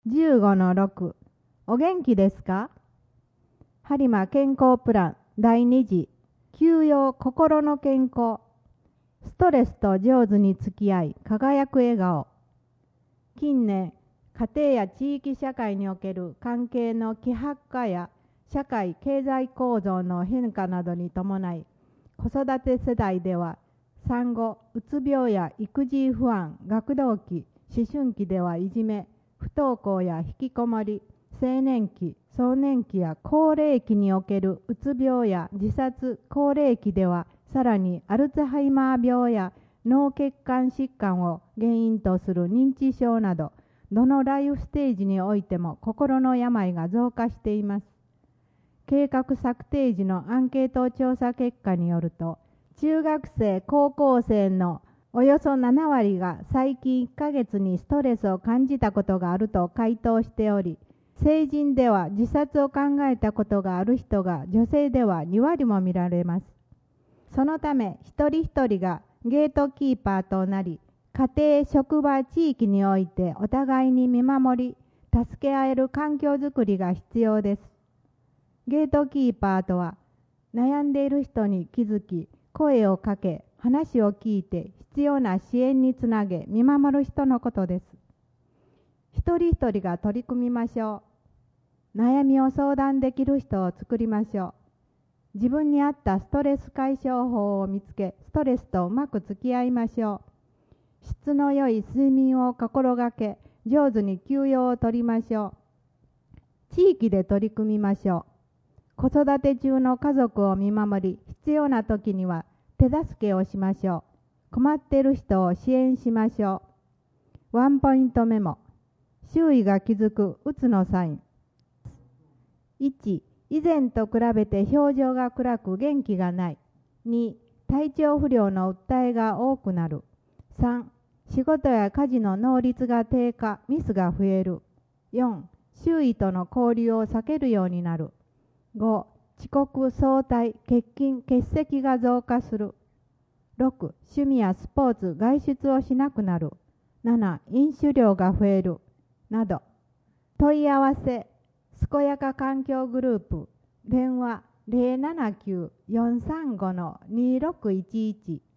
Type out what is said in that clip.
15-6。お元気ですか？播磨健康プラン第2次。休養心の健康。ストレスと上手に付き合い輝く笑顔。近年、家庭や地域社会における関係の希薄化や社会経済構造の変化などに伴い、子育て世代では産後、うつ病や育児不安、学童期、思春期ではいじめ、不登校や引きこもり、青年期、壮年期や高齢期におけるうつ病や自殺、高齢期ではさらにアルツハイマー病や脳血管疾患を原因とする認知症など、どのライフステージにおいても心の病が増加しています。計画策定時のアンケート調査結果によると、中学生、高校生のおよそ7割が最近1ヶ月にストレスを感じたことがあると回答しており、成人では自殺を考えたことがある人が女性では2割も見られます。そのため一人一人がゲートキーパーとなり、家庭、職場、地域においてお互いに見守り、助け合える環境づくりが必要です。ゲートキーパーとは、悩んでいる人に気づき、声をかけ、話を聞いて必要な支援につなげ、見守る人のことです。一人一人が取り組みましょう。悩みを相談できる人を作りましょう。自分に合ったストレス解消法を見つけ、ストレスとうまく付き合いましょう。質の良い睡眠を心がけ、上手に休養を取りましょう。地域で取り組みましょう。子育て中の家族を見守り、必要な時には手助けをしましょう。困っている人を支援しましょう。ワンポイントメモ。周囲が気づくうつのサイン。1、以前と比べて表情が暗く元気がない。2、体調不良の訴えが多くなる。3、仕事や家事の能率が低下、ミスが増える。4、周囲との交流を避けるようになる。5、遅刻、早退、欠勤、欠席が増加する。6、趣味やスポーツ、外出をしなくなる。7、飲酒量が増える。など。問い合わせ、健やか環境グループ、電話 079-435-2611